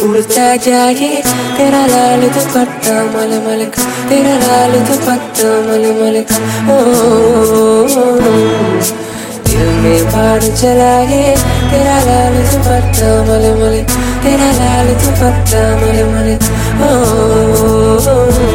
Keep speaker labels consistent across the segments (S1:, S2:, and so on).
S1: उड़ता जाए तेरा लाल दुपट्टा मलमल का, तेरा लाल दुपट्टा मलमल का। दिल में बाढ़ चलाए तेरा लाल दुपट्टा मलमल का, तेरा लाल दुपट्टा मलमल का।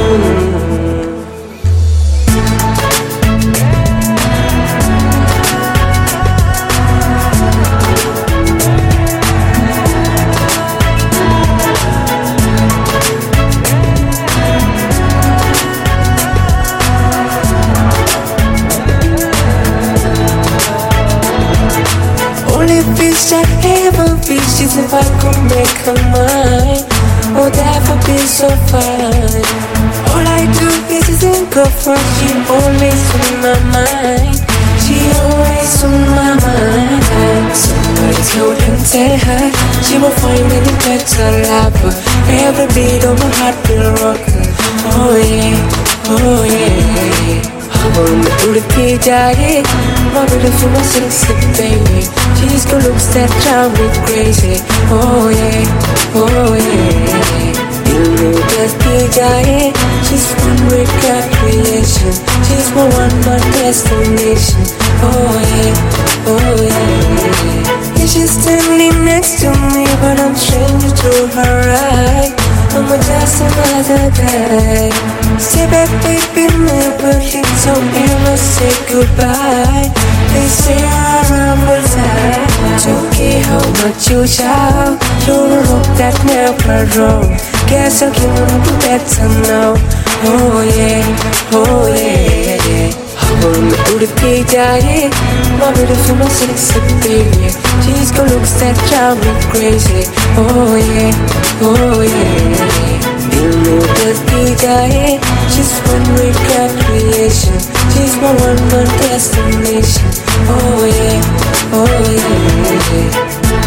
S1: Only fish I ever fish is if I could make her mine. Oh, that would be so fine. All I do is think of her. She always on my mind. She always on my mind. Somebody told him, tell her she will find any better lover. Every beat of my heart will rock her. Oh yeah, oh yeah. हवा में उड़ती जाए my beautiful, my sexy baby. She's got looks that drive me crazy. Oh yeah, oh yeah. दिल में उतरती जाए she's one with God creation. She's my one, my destination. Oh yeah, oh yeah. Yeah, she's standing next to me, but I'm stranger to her right. I'm just another guy. Stay back, baby, never hit so ever say goodbye. They say I'm outside. Don't care how much you shout, you'll hope that never wrong. Guess I'll give up to better now. Oh yeah, oh yeah. हवा में उड़ती जाए my beautiful, my sexy baby. She's got looks that drive me crazy. Oh yeah, oh yeah. दिल में उतरती जाए she's one with God creation. She's my one, my destination. Oh yeah, oh yeah.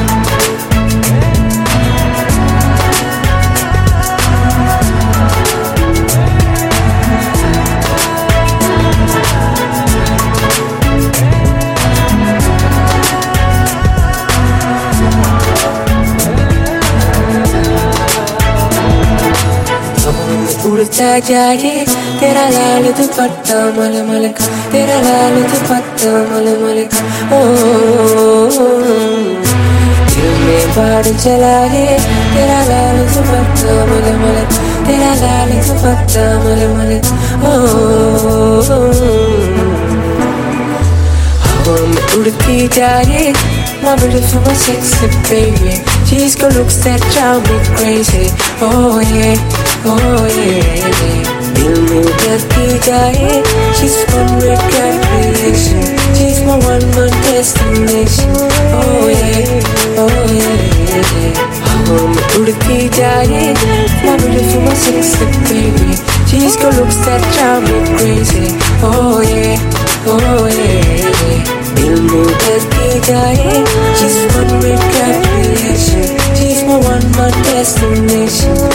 S1: उड़ता जाए तेरा लाल दुपट्टा मलमल का, तेरा लाल दुपट्टा मलमल का। दिल में बाढ़ चलाए तेरा लाल दुपट्टा मलमल का, तेरा लाल दुपट्टा मलमल का। हवा में उड़ती जाए my beautiful, my sexy baby. She's got looks that drive me crazy. Oh yeah, oh yeah. दिल में उतरती जाए she's one with God creation. She's my one, my destination. Oh yeah, oh yeah. हवा में उड़ती जाए my beautiful, my sexy baby. She's got looks that drive me crazy. Oh yeah, oh yeah. दिल में उतरती जाए she's one with God creation. She's my one, my destination.